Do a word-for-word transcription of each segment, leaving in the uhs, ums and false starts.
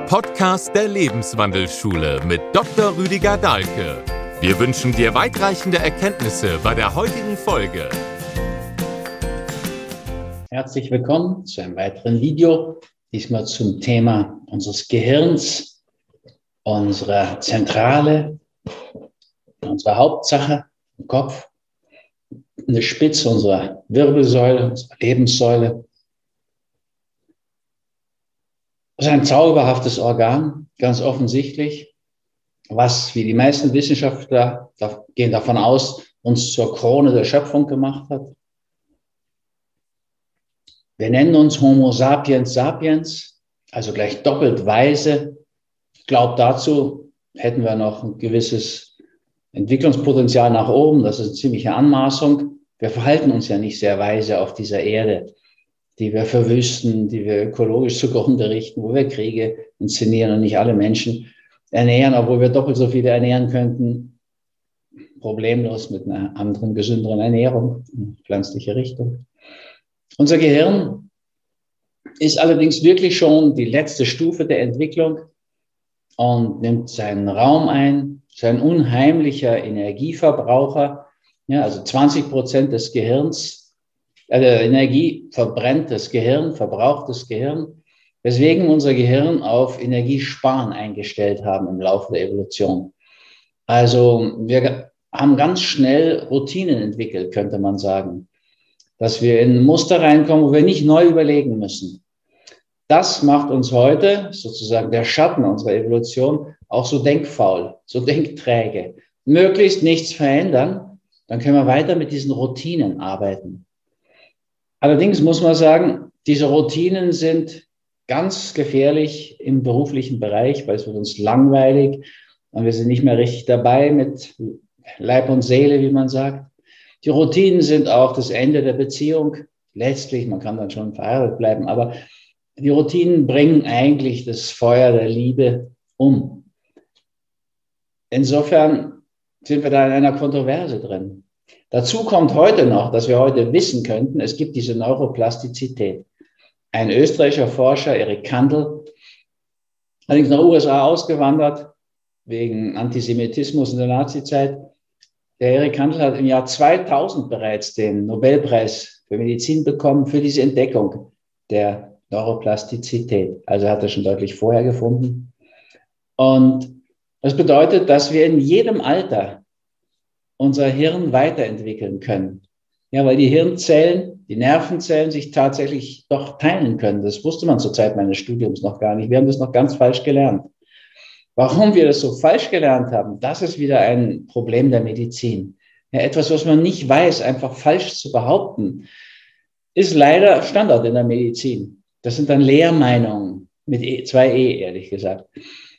Podcast der Lebenswandelschule mit Doktor Rüdiger Dahlke. Wir wünschen dir weitreichende Erkenntnisse bei der heutigen Folge. Herzlich willkommen zu einem weiteren Video, diesmal zum Thema unseres Gehirns, unserer Zentrale, unserer Hauptsache im Kopf, eine Spitze unserer Wirbelsäule, unserer Lebenssäule. Das ist ein zauberhaftes Organ, ganz offensichtlich, was, wie die meisten Wissenschaftler gehen davon aus, uns zur Krone der Schöpfung gemacht hat. Wir nennen uns Homo sapiens sapiens, also gleich doppelt weise. Ich glaube, dazu hätten wir noch ein gewisses Entwicklungspotenzial nach oben. Das ist eine ziemliche Anmaßung. Wir verhalten uns ja nicht sehr weise auf dieser Erde, die wir verwüsten, die wir ökologisch zugrunde richten, wo wir Kriege inszenieren und nicht alle Menschen ernähren, obwohl wir doppelt so viele ernähren könnten, problemlos mit einer anderen, gesünderen Ernährung in pflanzliche Richtung. Unser Gehirn ist allerdings wirklich schon die letzte Stufe der Entwicklung und nimmt seinen Raum ein, ist ein unheimlicher Energieverbraucher, ja, also zwanzig Prozent des Gehirns. Also Energie verbrennt das Gehirn, verbraucht das Gehirn, weswegen unser Gehirn auf Energiesparen eingestellt haben im Laufe der Evolution. Also wir haben ganz schnell Routinen entwickelt, könnte man sagen, dass wir in Muster reinkommen, wo wir nicht neu überlegen müssen. Das macht uns heute, sozusagen der Schatten unserer Evolution, auch so denkfaul, so denkträge. Möglichst nichts verändern, dann können wir weiter mit diesen Routinen arbeiten. Allerdings muss man sagen, diese Routinen sind ganz gefährlich im beruflichen Bereich, weil es wird uns langweilig und wir sind nicht mehr richtig dabei mit Leib und Seele, wie man sagt. Die Routinen sind auch das Ende der Beziehung. Letztlich, man kann dann schon verheiratet bleiben, aber die Routinen bringen eigentlich das Feuer der Liebe um. Insofern sind wir da in einer Kontroverse drin. Dazu kommt heute noch, dass wir heute wissen könnten, es gibt diese Neuroplastizität. Ein österreichischer Forscher, Eric Kandel, allerdings nach U S A ausgewandert, wegen Antisemitismus in der Nazizeit. Der Eric Kandel hat im Jahr zweitausend bereits den Nobelpreis für Medizin bekommen für diese Entdeckung der Neuroplastizität. Also hat er schon deutlich vorher gefunden. Und das bedeutet, dass wir in jedem Alter unser Hirn weiterentwickeln können. Ja, weil die Hirnzellen, die Nervenzellen sich tatsächlich doch teilen können. Das wusste man zur Zeit meines Studiums noch gar nicht. Wir haben das noch ganz falsch gelernt. Warum wir das so falsch gelernt haben, das ist wieder ein Problem der Medizin. Ja, etwas, was man nicht weiß, einfach falsch zu behaupten, ist leider Standard in der Medizin. Das sind dann Lehrmeinungen mit e, zwei E, ehrlich gesagt.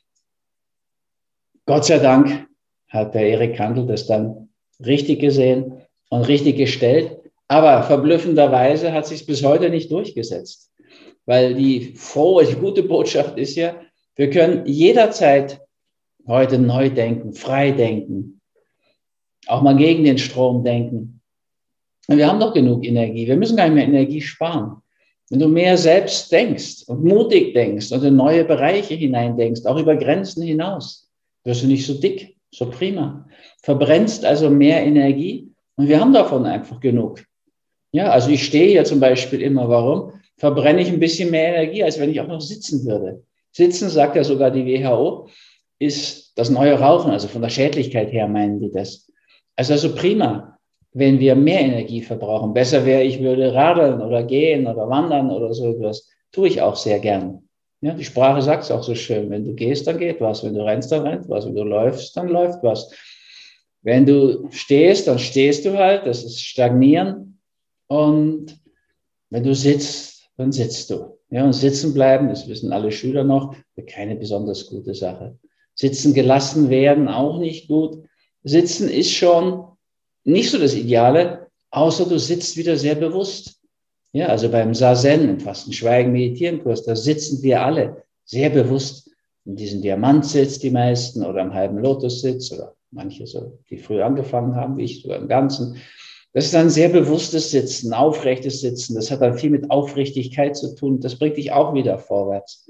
Gott sei Dank hat der Eric Kandel das dann richtig gesehen und richtig gestellt. Aber verblüffenderweise hat sich es bis heute nicht durchgesetzt. Weil die frohe, die gute Botschaft ist ja, wir können jederzeit heute neu denken, frei denken, auch mal gegen den Strom denken. Und wir haben doch genug Energie. Wir müssen gar nicht mehr Energie sparen. Wenn du mehr selbst denkst und mutig denkst und in neue Bereiche hineindenkst, auch über Grenzen hinaus, wirst du nicht so dick. So prima. Verbrennst also mehr Energie und wir haben davon einfach genug. Ja, also ich stehe hier zum Beispiel immer, warum? Verbrenne ich ein bisschen mehr Energie, als wenn ich auch noch sitzen würde. Sitzen, sagt ja sogar die W H O, ist das neue Rauchen, also von der Schädlichkeit her meinen die das. Also, also prima, wenn wir mehr Energie verbrauchen. Besser wäre, ich würde radeln oder gehen oder wandern oder so etwas. Tue ich auch sehr gern. Ja, die Sprache sagt es auch so schön. Wenn du gehst, dann geht was. Wenn du rennst, dann rennt was. Wenn du läufst, dann läuft was. Wenn du stehst, dann stehst du halt. Das ist Stagnieren. Und wenn du sitzt, dann sitzt du. Ja, und sitzen bleiben, das wissen alle Schüler noch, keine besonders gute Sache. Sitzen gelassen werden, auch nicht gut. Sitzen ist schon nicht so das Ideale, außer du sitzt wieder sehr bewusst. Ja, also beim Zazen, im Fasten-Schweigen-Meditieren-Kurs, da sitzen wir alle sehr bewusst in diesem Diamantsitz, die meisten, oder im halben Lotussitz, oder manche so, die früher angefangen haben, wie ich, sogar im Ganzen. Das ist ein sehr bewusstes Sitzen, aufrechtes Sitzen. Das hat dann viel mit Aufrichtigkeit zu tun. Das bringt dich auch wieder vorwärts.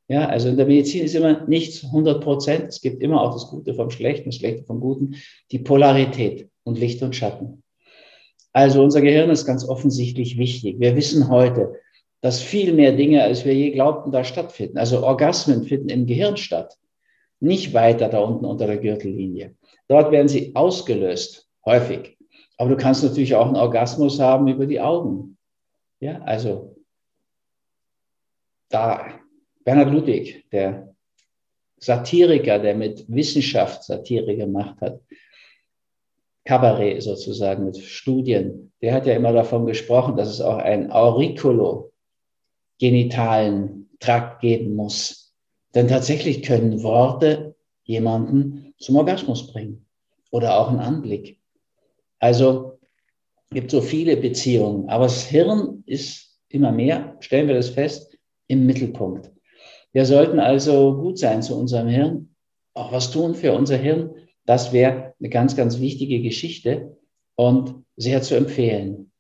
Ja, also in der Medizin ist immer nichts hundert Prozent. Es gibt immer auch das Gute vom Schlechten, das Schlechte vom Guten, die Polarität und Licht und Schatten. Also unser Gehirn ist ganz offensichtlich wichtig. Wir wissen heute, dass viel mehr Dinge, als wir je glaubten, da stattfinden. Also Orgasmen finden im Gehirn statt, nicht weiter da unten unter der Gürtellinie. Dort werden sie ausgelöst, häufig. Aber du kannst natürlich auch einen Orgasmus haben über die Augen. Ja, also da Bernhard Ludwig, der Satiriker, der mit Wissenschaft Satire gemacht hat, Kabarett sozusagen mit Studien, der hat ja immer davon gesprochen, dass es auch einen auriculogenitalen Trakt geben muss. Denn tatsächlich können Worte jemanden zum Orgasmus bringen oder auch einen Anblick. Also es gibt so viele Beziehungen, aber das Hirn ist immer mehr, stellen wir das fest, im Mittelpunkt. Wir sollten also gut sein zu unserem Hirn, auch was tun für unser Hirn. Das wäre eine ganz, ganz wichtige Geschichte und sehr zu empfehlen.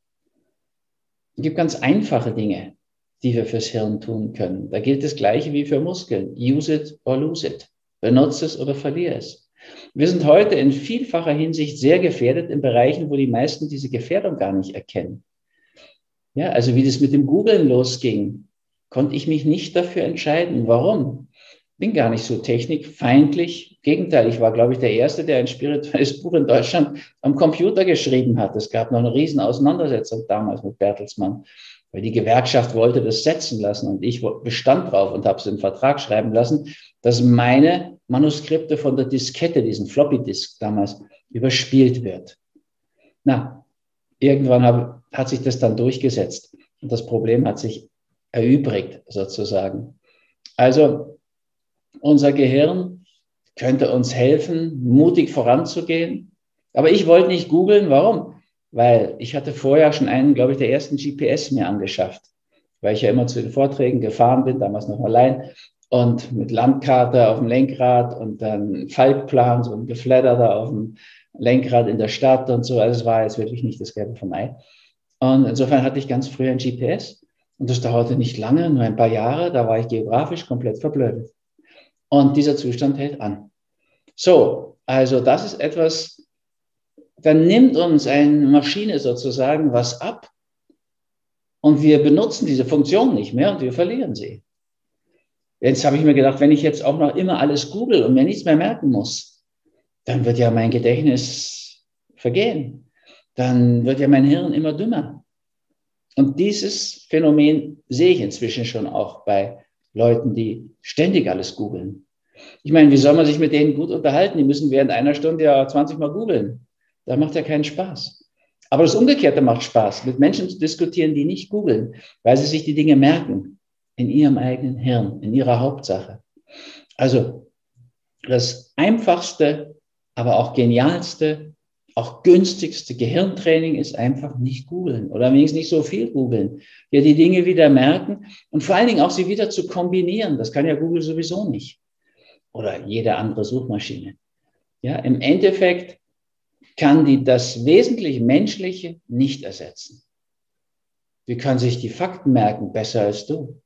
Es gibt ganz einfache Dinge, die wir fürs Hirn tun können. Da gilt das Gleiche wie für Muskeln. Use it or lose it. Benutze es oder verliere es. Wir sind heute in vielfacher Hinsicht sehr gefährdet in Bereichen, wo die meisten diese Gefährdung gar nicht erkennen. Ja, also wie das mit dem Googlen losging, konnte ich mich nicht dafür entscheiden. Warum? Bin gar nicht so technikfeindlich. Im Gegenteil, ich war, glaube ich, der Erste, der ein spirituelles Buch in Deutschland am Computer geschrieben hat. Es gab noch eine riesen Auseinandersetzung damals mit Bertelsmann, weil die Gewerkschaft wollte das setzen lassen und ich bestand drauf und habe es im Vertrag schreiben lassen, dass meine Manuskripte von der Diskette, diesen Floppy-Disk damals, überspielt wird. Na, irgendwann hab, hat sich das dann durchgesetzt und das Problem hat sich erübrigt sozusagen. Also unser Gehirn könnte uns helfen, mutig voranzugehen. Aber ich wollte nicht googeln. Warum? Weil ich hatte vorher schon einen, glaube ich, der ersten G P S mir angeschafft, weil ich ja immer zu den Vorträgen gefahren bin, damals noch allein und mit Landkarte auf dem Lenkrad und dann Faltplan, so ein Geflatterter auf dem Lenkrad in der Stadt und so. Also es war jetzt wirklich nicht das Gelbe vom Ei. Und insofern hatte ich ganz früh ein G P S und das dauerte nicht lange, nur ein paar Jahre. Da war ich geografisch komplett verblödet. Und dieser Zustand hält an. So, also das ist etwas, dann nimmt uns eine Maschine sozusagen was ab und wir benutzen diese Funktion nicht mehr und wir verlieren sie. Jetzt habe ich mir gedacht, wenn ich jetzt auch noch immer alles google und mir nichts mehr merken muss, dann wird ja mein Gedächtnis vergehen. Dann wird ja mein Hirn immer dümmer. Und dieses Phänomen sehe ich inzwischen schon auch bei Leuten, die ständig alles googeln. Ich meine, wie soll man sich mit denen gut unterhalten? Die müssen während einer Stunde ja zwanzig Mal googeln. Das macht ja keinen Spaß. Aber das Umgekehrte macht Spaß, mit Menschen zu diskutieren, die nicht googeln, weil sie sich die Dinge merken in ihrem eigenen Hirn, in ihrer Hauptsache. Also das einfachste, aber auch genialste, auch günstigste Gehirntraining ist einfach nicht googeln oder wenigstens nicht so viel googeln. Ja, die Dinge wieder merken und vor allen Dingen auch sie wieder zu kombinieren. Das kann ja Google sowieso nicht. Oder jede andere Suchmaschine. Ja, im Endeffekt kann die das wesentlich Menschliche nicht ersetzen. Die kann sich die Fakten merken, besser als du.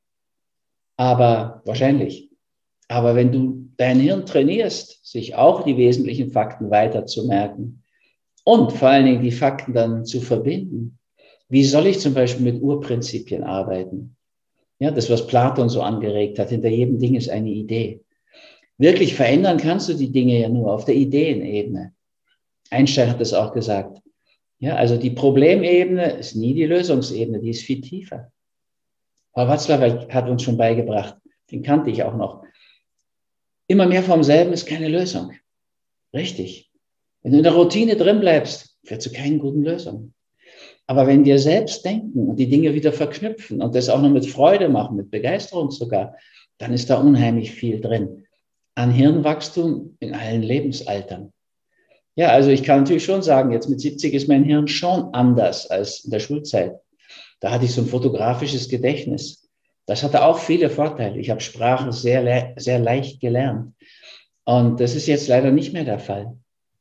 Aber wahrscheinlich. Aber wenn du dein Hirn trainierst, sich auch die wesentlichen Fakten weiter zu merken und vor allen Dingen die Fakten dann zu verbinden, wie soll ich zum Beispiel mit Urprinzipien arbeiten? Ja, das, was Platon so angeregt hat, hinter jedem Ding ist eine Idee. Wirklich verändern kannst du die Dinge ja nur auf der Ideenebene. Einstein hat das auch gesagt. Ja, also die Problemebene ist nie die Lösungsebene, die ist viel tiefer. Paul Watzlawick hat uns schon beigebracht, den kannte ich auch noch. Immer mehr vom selben ist keine Lösung. Richtig. Wenn du in der Routine drin bleibst, führt zu keinen guten Lösungen. Aber wenn wir selbst denken und die Dinge wieder verknüpfen und das auch noch mit Freude machen, mit Begeisterung sogar, dann ist da unheimlich viel drin. An Hirnwachstum in allen Lebensaltern. Ja, also ich kann natürlich schon sagen, jetzt mit siebzig ist mein Hirn schon anders als in der Schulzeit. Da hatte ich so ein fotografisches Gedächtnis. Das hatte auch viele Vorteile. Ich habe Sprachen sehr, sehr leicht gelernt. Und das ist jetzt leider nicht mehr der Fall.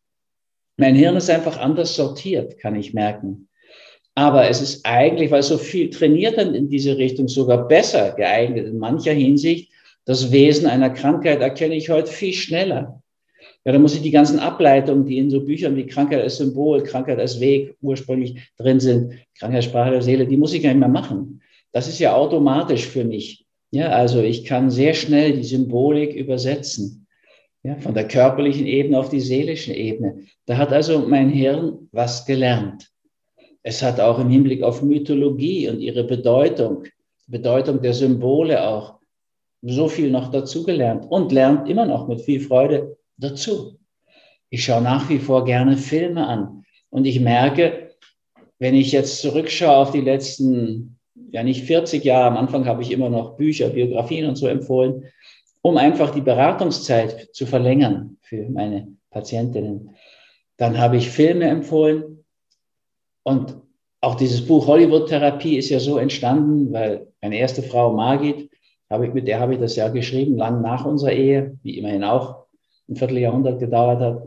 Mein Hirn ist einfach anders sortiert, kann ich merken. Aber es ist eigentlich, weil so viel trainiert dann in diese Richtung, sogar besser geeignet in mancher Hinsicht Das Wesen einer Krankheit erkenne ich heute viel schneller. Ja, da muss ich die ganzen Ableitungen, die in so Büchern wie Krankheit als Symbol, Krankheit als Weg ursprünglich drin sind, Krankheitssprache der Seele, die muss ich gar nicht mehr machen. Das ist ja automatisch für mich. Ja, also ich kann sehr schnell die Symbolik übersetzen. Ja, von der körperlichen Ebene auf die seelische Ebene. Da hat also mein Hirn was gelernt. Es hat auch im Hinblick auf Mythologie und ihre Bedeutung, Bedeutung der Symbole auch, so viel noch dazugelernt und lernt immer noch mit viel Freude dazu. Ich schaue nach wie vor gerne Filme an und ich merke, wenn ich jetzt zurückschaue auf die letzten, ja nicht vierzig Jahre, am Anfang habe ich immer noch Bücher, Biografien und so empfohlen, um einfach die Beratungszeit zu verlängern für meine Patientinnen. Dann habe ich Filme empfohlen und auch dieses Buch Hollywood-Therapie ist ja so entstanden, weil meine erste Frau Margit, habe ich, mit der habe ich das ja geschrieben, lang nach unserer Ehe, wie immerhin auch ein Vierteljahrhundert gedauert hat.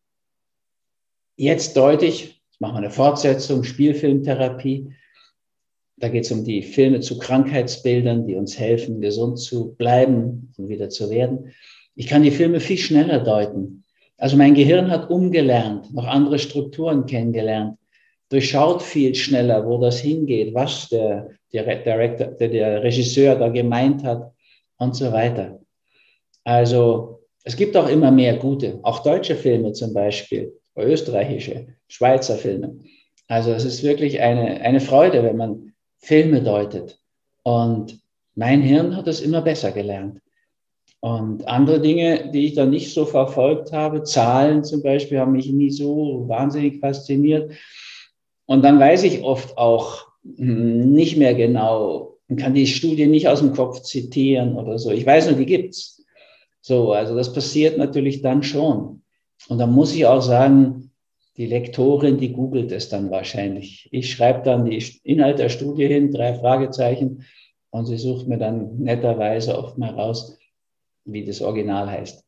Jetzt deute ich, ich mache mal eine Fortsetzung, Spielfilmtherapie. Da geht es um die Filme zu Krankheitsbildern, die uns helfen, gesund zu bleiben und wieder zu werden. Ich kann die Filme viel schneller deuten. Also mein Gehirn hat umgelernt, noch andere Strukturen kennengelernt, durchschaut viel schneller, wo das hingeht, was der, der, Director, der, der Regisseur da gemeint hat und so weiter. Also es gibt auch immer mehr gute, auch deutsche Filme zum Beispiel, österreichische, Schweizer Filme. Also es ist wirklich eine, eine Freude, wenn man Filme deutet. Und mein Hirn hat es immer besser gelernt. Und andere Dinge, die ich dann nicht so verfolgt habe, Zahlen zum Beispiel, haben mich nie so wahnsinnig fasziniert. Und dann weiß ich oft auch nicht mehr genau und kann die Studie nicht aus dem Kopf zitieren oder so. Ich weiß nur, die gibt's. So, also das passiert natürlich dann schon. Und dann muss ich auch sagen, die Lektorin, die googelt es dann wahrscheinlich. Ich schreibe dann die Inhalt der Studie hin, drei Fragezeichen, und sie sucht mir dann netterweise oft mal raus, wie das Original heißt.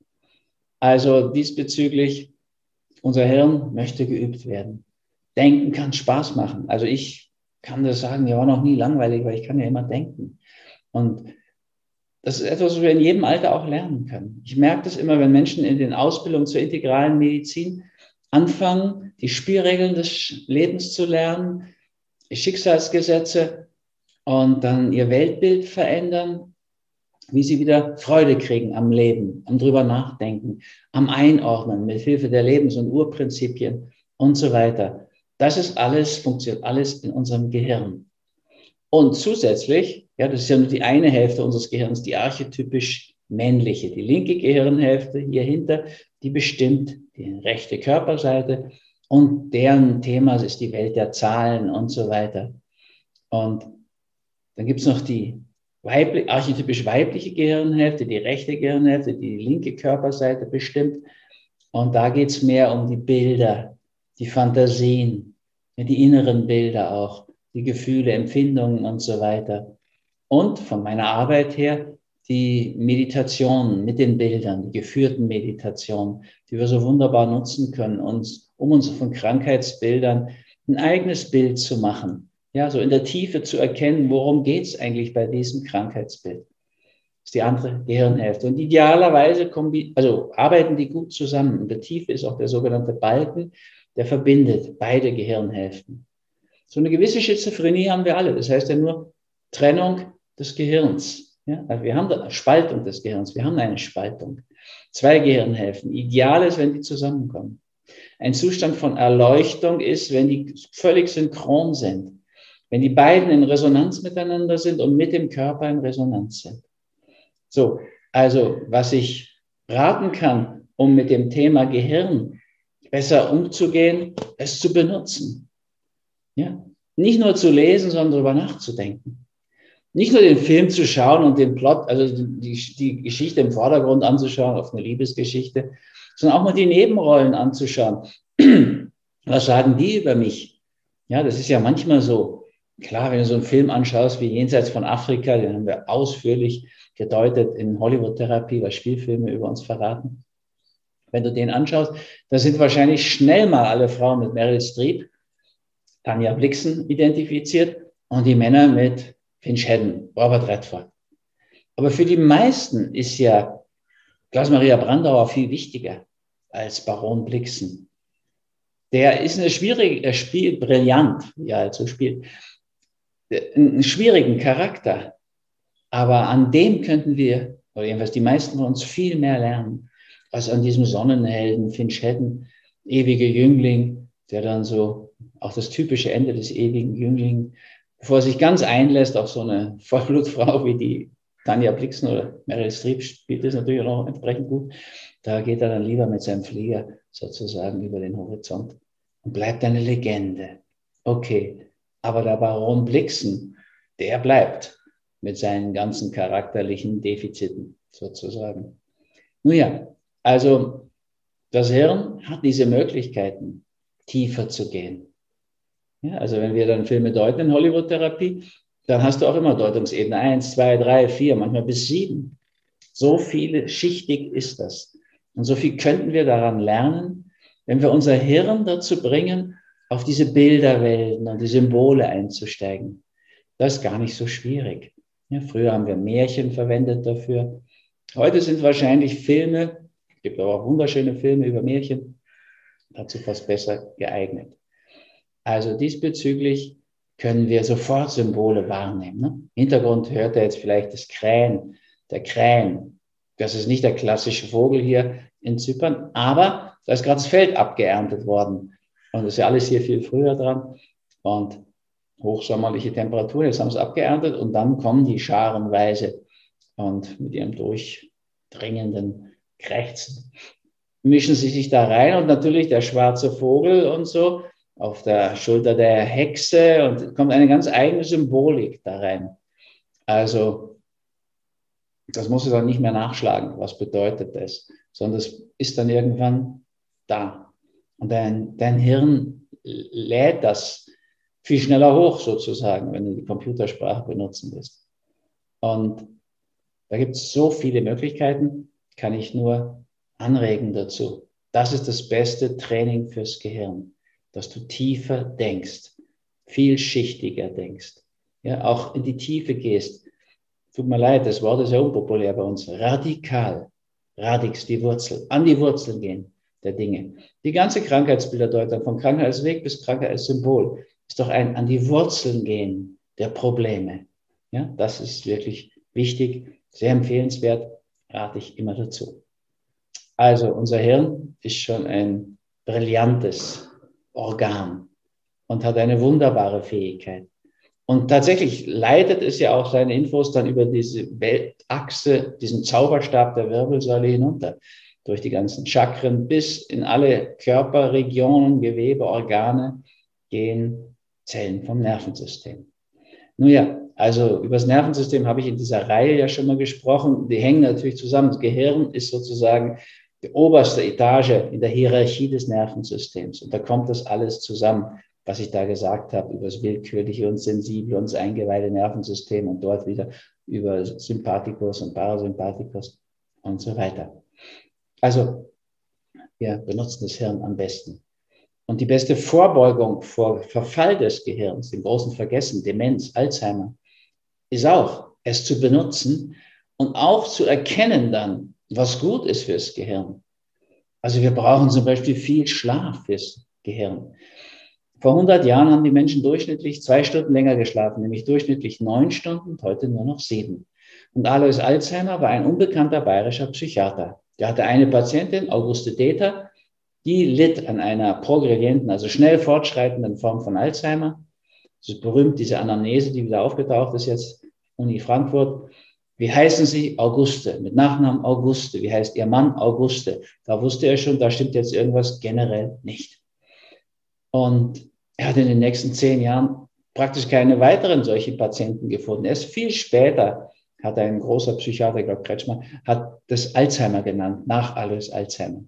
Also diesbezüglich, unser Hirn möchte geübt werden. Denken kann Spaß machen. Also ich kann das sagen, mir war noch nie langweilig, weil ich kann ja immer denken. Und das ist etwas, was wir in jedem Alter auch lernen können. Ich merke das immer, wenn Menschen in den Ausbildungen zur integralen Medizin anfangen, die Spielregeln des Lebens zu lernen, die Schicksalsgesetze und dann ihr Weltbild verändern, wie sie wieder Freude kriegen am Leben, am drüber nachdenken, am Einordnen mit Hilfe der Lebens- und Urprinzipien und so weiter. Das ist alles, funktioniert alles in unserem Gehirn. Und zusätzlich, ja, das ist ja nur die eine Hälfte unseres Gehirns, die archetypisch männliche, die linke Gehirnhälfte hier hinter, die bestimmt die rechte Körperseite und deren Thema ist die Welt der Zahlen und so weiter. Und dann gibt es noch die weiblich, archetypisch weibliche Gehirnhälfte, die rechte Gehirnhälfte, die die linke Körperseite bestimmt. Und da geht es mehr um die Bilder, die Fantasien, die inneren Bilder auch, die Gefühle, Empfindungen und so weiter. Und von meiner Arbeit her die Meditationen mit den Bildern, die geführten Meditationen, die wir so wunderbar nutzen können, uns, um uns von Krankheitsbildern ein eigenes Bild zu machen. Ja, so in der Tiefe zu erkennen, worum geht es eigentlich bei diesem Krankheitsbild. Das ist die andere Gehirnhälfte. Und idealerweise kombi- also arbeiten die gut zusammen. In der Tiefe ist auch der sogenannte Balken, der verbindet beide Gehirnhälften. So eine gewisse Schizophrenie haben wir alle. Das heißt ja nur Trennung des Gehirns. Ja, also wir haben eine Spaltung des Gehirns. Wir haben eine Spaltung. Zwei Gehirnhälften. Ideal ist, wenn die zusammenkommen. Ein Zustand von Erleuchtung ist, wenn die völlig synchron sind. Wenn die beiden in Resonanz miteinander sind und mit dem Körper in Resonanz sind. So, also was ich raten kann, um mit dem Thema Gehirn besser umzugehen, es zu benutzen. Ja? Nicht nur zu lesen, sondern darüber nachzudenken. Nicht nur den Film zu schauen und den Plot, also die, die Geschichte im Vordergrund anzuschauen, auf eine Liebesgeschichte, sondern auch mal die Nebenrollen anzuschauen. Was sagen die über mich? Ja, das ist ja manchmal so. Klar, wenn du so einen Film anschaust wie Jenseits von Afrika, den haben wir ausführlich gedeutet in Hollywood-Therapie, was Spielfilme über uns verraten. Wenn du den anschaust, da sind wahrscheinlich schnell mal alle Frauen mit Meryl Streep, Tanja Blixen identifiziert und die Männer mit Finch Haddon, Robert Redford. Aber für die meisten ist ja Klaus Maria Brandauer viel wichtiger als Baron Blixen. Der ist eine schwierige, er spielt brillant, wie er halt so spielt, einen schwierigen Charakter. Aber an dem könnten wir, oder jedenfalls die meisten von uns, viel mehr lernen, als an diesem Sonnenhelden Finch Hedden, ewige Jüngling, der dann so, auch das typische Ende des ewigen Jünglings, bevor er sich ganz einlässt auf so eine Vollblutfrau wie die Tanja Blixen oder Meryl Streep spielt das natürlich auch entsprechend gut. Da geht er dann lieber mit seinem Flieger sozusagen über den Horizont und bleibt eine Legende. Okay, aber der Baron Blixen, der bleibt mit seinen ganzen charakterlichen Defiziten sozusagen. Nun ja, also das Hirn hat diese Möglichkeiten, tiefer zu gehen. Ja, also wenn wir dann Filme deuten in Hollywood-Therapie, dann hast du auch immer Deutungsebene eins, zwei, drei, vier, manchmal bis sieben. So viele schichtig ist das. Und so viel könnten wir daran lernen, wenn wir unser Hirn dazu bringen, auf diese Bilderwelten und die Symbole einzusteigen. Das ist gar nicht so schwierig. Ja, früher haben wir Märchen verwendet dafür. Heute sind wahrscheinlich Filme, es gibt aber auch wunderschöne Filme über Märchen, dazu fast besser geeignet. Also diesbezüglich können wir sofort Symbole wahrnehmen. Ne? Im Hintergrund hört er jetzt vielleicht das Krähen, der Krähen. Das ist nicht der klassische Vogel hier in Zypern, aber da ist gerade das Feld abgeerntet worden. Und das ist ja alles hier viel früher dran. Und hochsommerliche Temperaturen, jetzt haben sie es abgeerntet und dann kommen die scharenweise und mit ihrem durchdringenden Krächzen mischen sie sich da rein und natürlich der schwarze Vogel und so auf der Schulter der Hexe und kommt eine ganz eigene Symbolik da rein. Also das musst du dann nicht mehr nachschlagen, was bedeutet das, sondern es ist dann irgendwann da. Und dein, dein Hirn lädt das viel schneller hoch sozusagen, wenn du die Computersprache benutzen willst. Und da gibt es so viele Möglichkeiten, kann ich nur anregen dazu. Das ist das beste Training fürs Gehirn, dass du tiefer denkst, vielschichtiger denkst, ja, auch in die Tiefe gehst. Tut mir leid, das Wort ist ja unpopulär bei uns. Radikal, radix, die Wurzel, an die Wurzel gehen der Dinge. Die ganze Krankheitsbilderdeutung, von Krankheit als Weg bis Krankheit als Symbol, ist doch ein an die Wurzeln gehen der Probleme. Ja, das ist wirklich wichtig, sehr empfehlenswert, rate ich immer dazu. Also unser Hirn ist schon ein brillantes Organ und hat eine wunderbare Fähigkeit. Und tatsächlich leitet es ja auch seine Infos dann über diese Weltachse, diesen Zauberstab der Wirbelsäule hinunter, durch die ganzen Chakren bis in alle Körperregionen, Gewebe, Organe gehen Zellen vom Nervensystem. Nun ja, also über das Nervensystem habe ich in dieser Reihe ja schon mal gesprochen. Die hängen natürlich zusammen. Das Gehirn ist sozusagen die oberste Etage in der Hierarchie des Nervensystems. Und da kommt das alles zusammen, was ich da gesagt habe, über das willkürliche und sensible und das eingeweihte Nervensystem und dort wieder über Sympathikus und Parasympathikus und so weiter. Also wir benutzen das Hirn am besten. Und die beste Vorbeugung vor Verfall des Gehirns, dem großen Vergessen, Demenz, Alzheimer, ist auch, es zu benutzen und auch zu erkennen dann, was gut ist fürs Gehirn. Also wir brauchen zum Beispiel viel Schlaf fürs Gehirn. Vor hundert Jahren haben die Menschen durchschnittlich zwei Stunden länger geschlafen, nämlich durchschnittlich neun Stunden und heute nur noch sieben. Und Alois Alzheimer war ein unbekannter bayerischer Psychiater. Der hatte eine Patientin, Auguste Deter, die litt an einer progredienten, also schnell fortschreitenden Form von Alzheimer. Das ist berühmt, diese Anamnese, die wieder aufgetaucht ist jetzt, Uni Frankfurt. Wie heißen Sie? Auguste, mit Nachnamen Auguste. Wie heißt Ihr Mann? Auguste. Da wusste er schon, da stimmt jetzt irgendwas generell nicht. Und er hat in den nächsten zehn Jahren praktisch keine weiteren solchen Patienten gefunden. Erst viel später hat ein großer Psychiater, ich glaube Kretschmann, hat das Alzheimer genannt, nach Alois Alzheimer.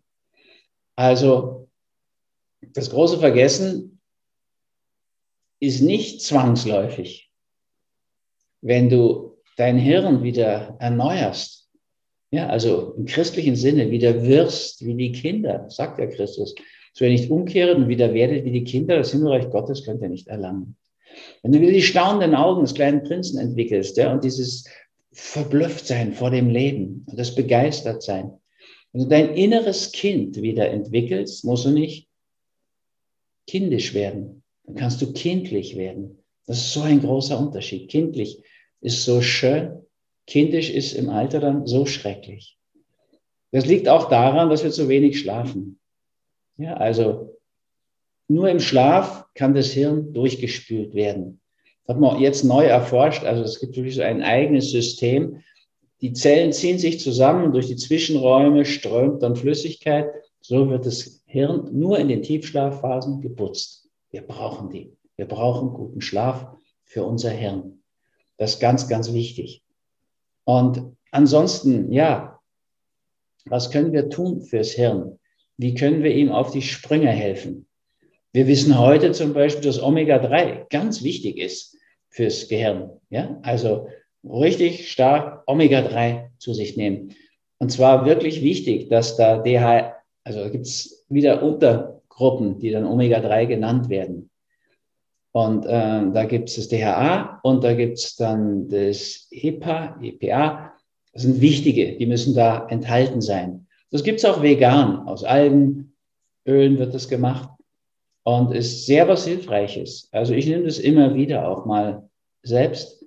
Also das große Vergessen ist nicht zwangsläufig. Wenn du dein Hirn wieder erneuerst, ja, also im christlichen Sinne wieder wirst wie die Kinder, sagt ja Christus, so ihr nicht umkehret und wieder werdet wie die Kinder, das Himmelreich Gottes könnt ihr nicht erlangen. Wenn du wieder die staunenden Augen des kleinen Prinzen entwickelst, ja, und dieses verblüfft sein vor dem Leben und das begeistert sein. Wenn du dein inneres Kind wieder entwickelst, musst du nicht kindisch werden. Dann kannst du kindlich werden. Das ist so ein großer Unterschied. Kindlich ist so schön, kindisch ist im Alter dann so schrecklich. Das liegt auch daran, dass wir zu wenig schlafen. Ja, also nur im Schlaf kann das Hirn durchgespült werden. Das hat man jetzt neu erforscht. Also es gibt wirklich so ein eigenes System. Die Zellen ziehen sich zusammen, durch die Zwischenräume strömt dann Flüssigkeit. So wird das Hirn nur in den Tiefschlafphasen geputzt. Wir brauchen die. Wir brauchen guten Schlaf für unser Hirn. Das ist ganz, ganz wichtig. Und ansonsten, ja, was können wir tun fürs Hirn? Wie können wir ihm auf die Sprünge helfen? Wir wissen heute zum Beispiel, dass Omega drei ganz wichtig ist fürs Gehirn. Ja, also richtig stark Omega drei zu sich nehmen. Und zwar wirklich wichtig, dass da D H, also da gibt es wieder Untergruppen, die dann Omega drei genannt werden. Und äh, da gibt es das D H A und da gibt es dann das E P A, E P A. Das sind wichtige, die müssen da enthalten sein. Das gibt es auch vegan, aus Algenölen wird das gemacht und ist sehr was Hilfreiches. Also ich nehme das immer wieder auch mal selbst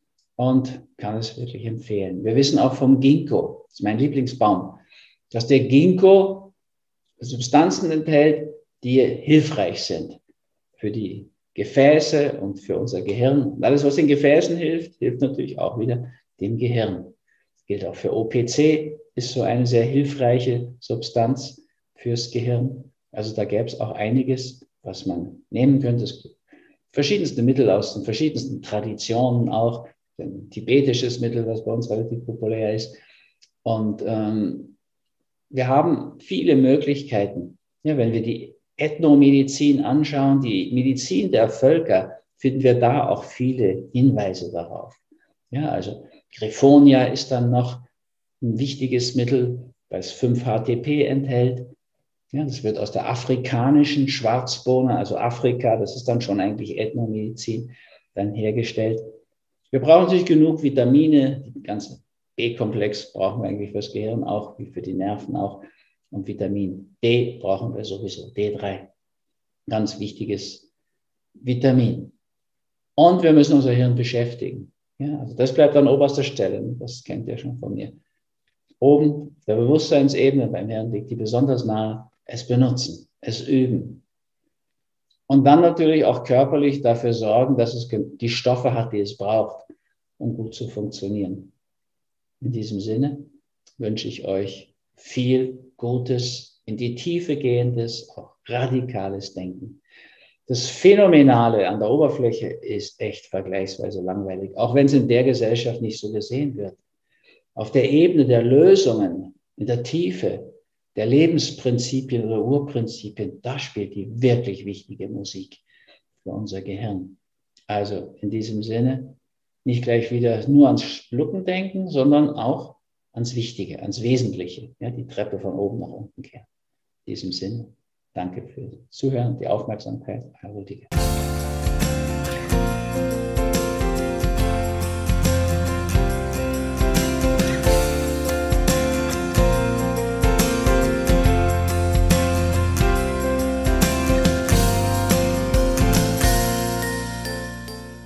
und kann es wirklich empfehlen. Wir wissen auch vom Ginkgo, das ist mein Lieblingsbaum, dass der Ginkgo Substanzen enthält, die hilfreich sind für die Gefäße und für unser Gehirn. Und alles, was den Gefäßen hilft, hilft natürlich auch wieder dem Gehirn. Das gilt auch für O P C, ist so eine sehr hilfreiche Substanz fürs Gehirn. Also da gäbe es auch einiges, was man nehmen könnte. Es gibt verschiedenste Mittel aus den verschiedensten Traditionen auch. Ein tibetisches Mittel, was bei uns relativ populär ist. Und ähm, wir haben viele Möglichkeiten. Ja, wenn wir die Ethnomedizin anschauen, die Medizin der Völker, finden wir da auch viele Hinweise darauf. Ja, also Griffonia ist dann noch ein wichtiges Mittel, weil es fünf H T P enthält. Ja, das wird aus der afrikanischen Schwarzbohne, also Afrika, das ist dann schon eigentlich Ethnomedizin, dann hergestellt. Wir brauchen natürlich genug Vitamine, den ganzen B-Komplex brauchen wir eigentlich fürs Gehirn auch, wie für die Nerven auch. Und Vitamin D brauchen wir sowieso, D drei. Ganz wichtiges Vitamin. Und wir müssen unser Hirn beschäftigen. Ja, also das bleibt an oberster Stelle. Das kennt ihr schon von mir. Oben der Bewusstseinsebene beim Hirn liegt die besonders nahe. Es benutzen, es üben. Und dann natürlich auch körperlich dafür sorgen, dass es die Stoffe hat, die es braucht, um gut zu funktionieren. In diesem Sinne wünsche ich euch viel Gutes, in die Tiefe gehendes, auch radikales Denken. Das Phänomenale an der Oberfläche ist echt vergleichsweise langweilig, auch wenn es in der Gesellschaft nicht so gesehen wird. Auf der Ebene der Lösungen, in der Tiefe der Lebensprinzipien oder Urprinzipien, da spielt die wirklich wichtige Musik für unser Gehirn. Also in diesem Sinne nicht gleich wieder nur ans Schlucken denken, sondern auch ans Wichtige, ans Wesentliche, ja, die Treppe von oben nach unten kehren. In diesem Sinne, danke fürs Zuhören und die Aufmerksamkeit, Herr Rüdiger.